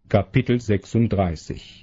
Kapitel 36.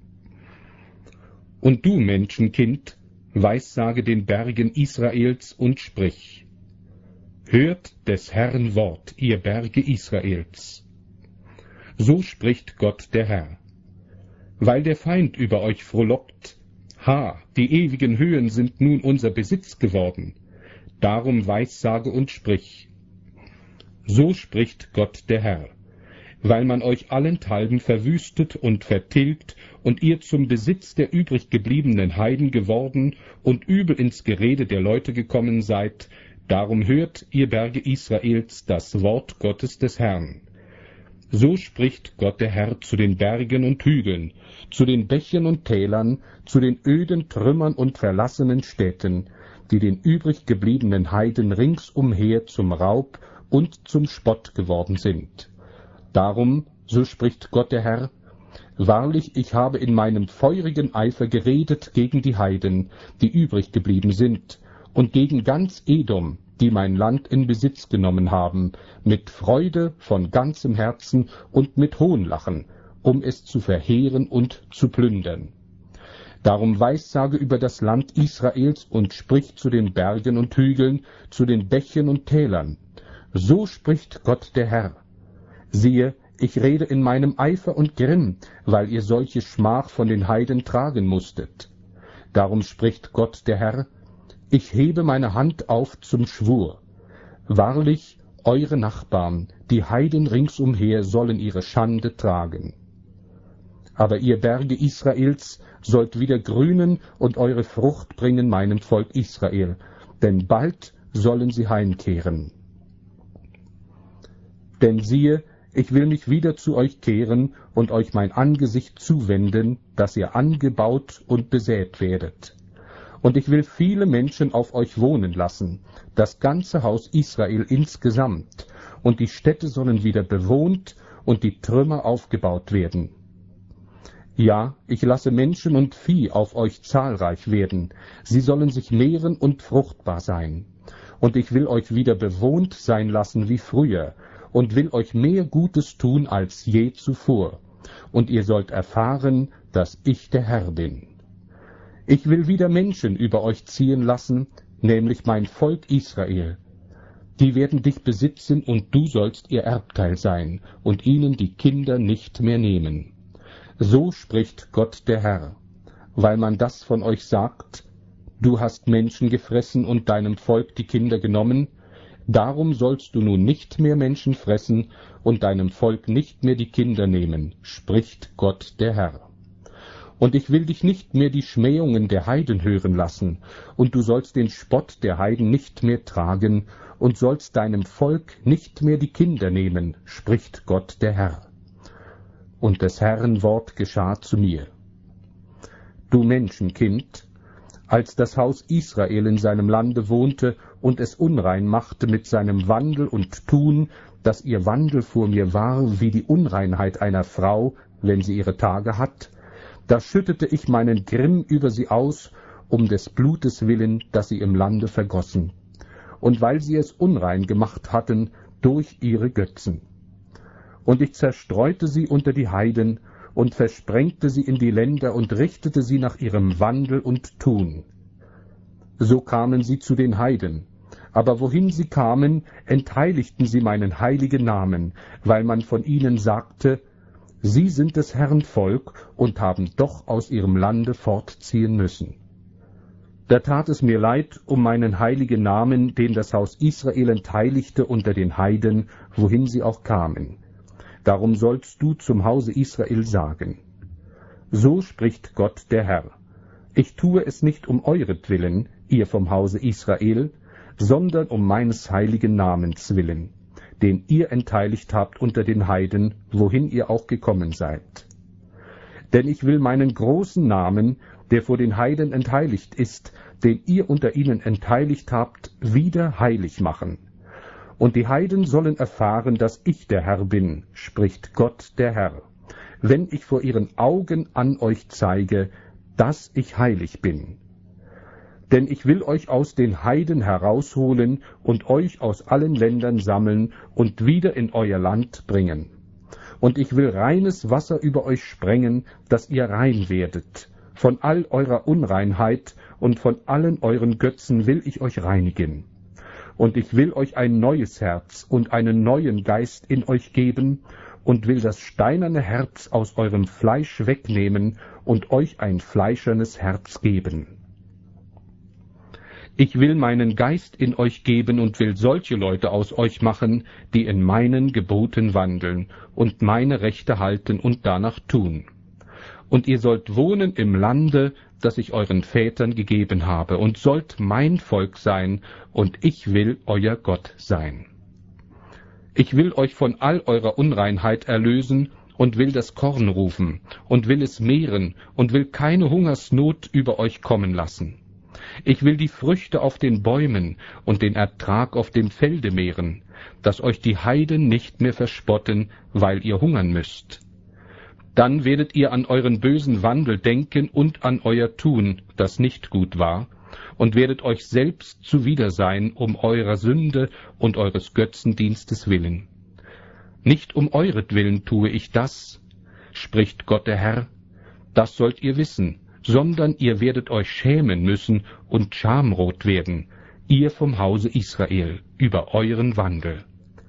Und du, Menschenkind, weissage den Bergen Israels und sprich: Hört des Herrn Wort, ihr Berge Israels. So spricht Gott der Herr. Weil der Feind über euch frohlockt, die ewigen Höhen sind nun unser Besitz geworden, darum weissage und sprich. So spricht Gott der Herr. Weil man euch allenthalben verwüstet und vertilgt und ihr zum Besitz der übrig gebliebenen Heiden geworden und übel ins Gerede der Leute gekommen seid, darum hört, ihr Berge Israels, das Wort Gottes des Herrn. So spricht Gott der Herr zu den Bergen und Hügeln, zu den Bächen und Tälern, zu den öden Trümmern und verlassenen Städten, die den übrig gebliebenen Heiden ringsumher zum Raub und zum Spott geworden sind. Darum, so spricht Gott der Herr, wahrlich, ich habe in meinem feurigen Eifer geredet gegen die Heiden, die übrig geblieben sind, und gegen ganz Edom, die mein Land in Besitz genommen haben, mit Freude von ganzem Herzen und mit Hohnlachen, um es zu verheeren und zu plündern. Darum weissage über das Land Israels und sprich zu den Bergen und Hügeln, zu den Bächen und Tälern. So spricht Gott der Herr. Siehe, ich rede in meinem Eifer und Grimm, weil ihr solche Schmach von den Heiden tragen musstet. Darum spricht Gott der Herr: Ich hebe meine Hand auf zum Schwur. Wahrlich, eure Nachbarn, die Heiden ringsumher, sollen ihre Schande tragen. Aber ihr Berge Israels sollt wieder grünen und eure Frucht bringen meinem Volk Israel, denn bald sollen sie heimkehren. Denn siehe, ich will mich wieder zu euch kehren und euch mein Angesicht zuwenden, dass ihr angebaut und besät werdet. Und ich will viele Menschen auf euch wohnen lassen, das ganze Haus Israel insgesamt, und die Städte sollen wieder bewohnt und die Trümmer aufgebaut werden. Ja, ich lasse Menschen und Vieh auf euch zahlreich werden, sie sollen sich mehren und fruchtbar sein. Und ich will euch wieder bewohnt sein lassen wie früher, und will euch mehr Gutes tun als je zuvor. Und ihr sollt erfahren, dass ich der Herr bin. Ich will wieder Menschen über euch ziehen lassen, nämlich mein Volk Israel. Die werden dich besitzen, und du sollst ihr Erbteil sein, und ihnen die Kinder nicht mehr nehmen. So spricht Gott der Herr. Weil man das von euch sagt: Du hast Menschen gefressen und deinem Volk die Kinder genommen, darum sollst du nun nicht mehr Menschen fressen und deinem Volk nicht mehr die Kinder nehmen, spricht Gott der Herr. Und ich will dich nicht mehr die Schmähungen der Heiden hören lassen, und du sollst den Spott der Heiden nicht mehr tragen, und sollst deinem Volk nicht mehr die Kinder nehmen, spricht Gott der Herr. Und des Herrn Wort geschah zu mir. Du Menschenkind, als das Haus Israel in seinem Lande wohnte und es unrein machte mit seinem Wandel und Tun, dass ihr Wandel vor mir war wie die Unreinheit einer Frau, wenn sie ihre Tage hat, da schüttete ich meinen Grimm über sie aus, um des Blutes willen, das sie im Lande vergossen, und weil sie es unrein gemacht hatten durch ihre Götzen. Und ich zerstreute sie unter die Heiden und versprengte sie in die Länder und richtete sie nach ihrem Wandel und Tun. So kamen sie zu den Heiden, aber wohin sie kamen, entheiligten sie meinen heiligen Namen, weil man von ihnen sagte: Sie sind des Herrn Volk und haben doch aus ihrem Lande fortziehen müssen. Da tat es mir leid um meinen heiligen Namen, den das Haus Israel entheiligte unter den Heiden, wohin sie auch kamen. Darum sollst du zum Hause Israel sagen: So spricht Gott der Herr: Ich tue es nicht um euretwillen, ihr vom Hause Israel, sondern um meines heiligen Namens willen, den ihr entheiligt habt unter den Heiden, wohin ihr auch gekommen seid. Denn ich will meinen großen Namen, der vor den Heiden entheiligt ist, den ihr unter ihnen entheiligt habt, wieder heilig machen. Und die Heiden sollen erfahren, dass ich der Herr bin, spricht Gott der Herr, wenn ich vor ihren Augen an euch zeige, dass ich heilig bin. Denn ich will euch aus den Heiden herausholen und euch aus allen Ländern sammeln und wieder in euer Land bringen. Und ich will reines Wasser über euch sprengen, dass ihr rein werdet. Von all eurer Unreinheit und von allen euren Götzen will ich euch reinigen. Und ich will euch ein neues Herz und einen neuen Geist in euch geben und will das steinerne Herz aus eurem Fleisch wegnehmen und euch ein fleischernes Herz geben. Ich will meinen Geist in euch geben und will solche Leute aus euch machen, die in meinen Geboten wandeln und meine Rechte halten und danach tun. Und ihr sollt wohnen im Lande, das ich euren Vätern gegeben habe, und sollt mein Volk sein, und ich will euer Gott sein. Ich will euch von all eurer Unreinheit erlösen und will das Korn rufen und will es mehren und will keine Hungersnot über euch kommen lassen. Ich will die Früchte auf den Bäumen und den Ertrag auf dem Felde mehren, dass euch die Heiden nicht mehr verspotten, weil ihr hungern müsst. Dann werdet ihr an euren bösen Wandel denken und an euer Tun, das nicht gut war, und werdet euch selbst zuwider sein um eurer Sünde und eures Götzendienstes willen. Nicht um euretwillen tue ich das, spricht Gott der Herr, das sollt ihr wissen, sondern ihr werdet euch schämen müssen und schamrot werden, ihr vom Hause Israel, über euren Wandel.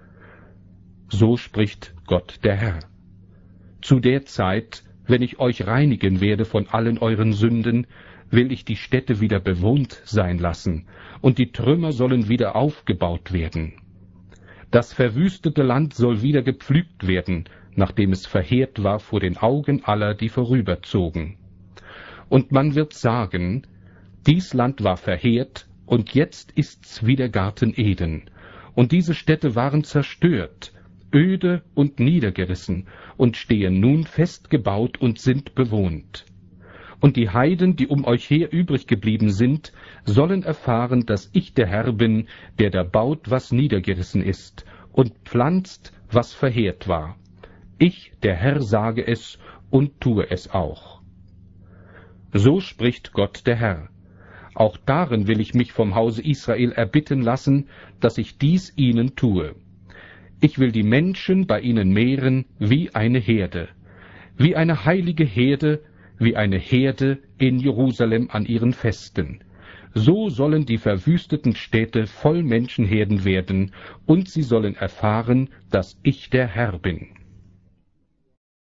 So spricht Gott der Herr. Zu der Zeit, wenn ich euch reinigen werde von allen euren Sünden, will ich die Städte wieder bewohnt sein lassen, und die Trümmer sollen wieder aufgebaut werden. Das verwüstete Land soll wieder gepflügt werden, nachdem es verheert war vor den Augen aller, die vorüberzogen. Und man wird sagen, dies Land war verheert, und jetzt ist's wieder Garten Eden, und diese Städte waren zerstört, öde und niedergerissen, und stehen nun festgebaut und sind bewohnt. Und die Heiden, die um euch her übrig geblieben sind, sollen erfahren, dass ich der Herr bin, der da baut, was niedergerissen ist, und pflanzt, was verheert war. Ich, der Herr, sage es und tue es auch. So spricht Gott der Herr. Auch darin will ich mich vom Hause Israel erbitten lassen, dass ich dies ihnen tue. Ich will die Menschen bei ihnen mehren wie eine Herde, wie eine heilige Herde, wie eine Herde in Jerusalem an ihren Festen. So sollen die verwüsteten Städte voll Menschenherden werden, und sie sollen erfahren, dass ich der Herr bin.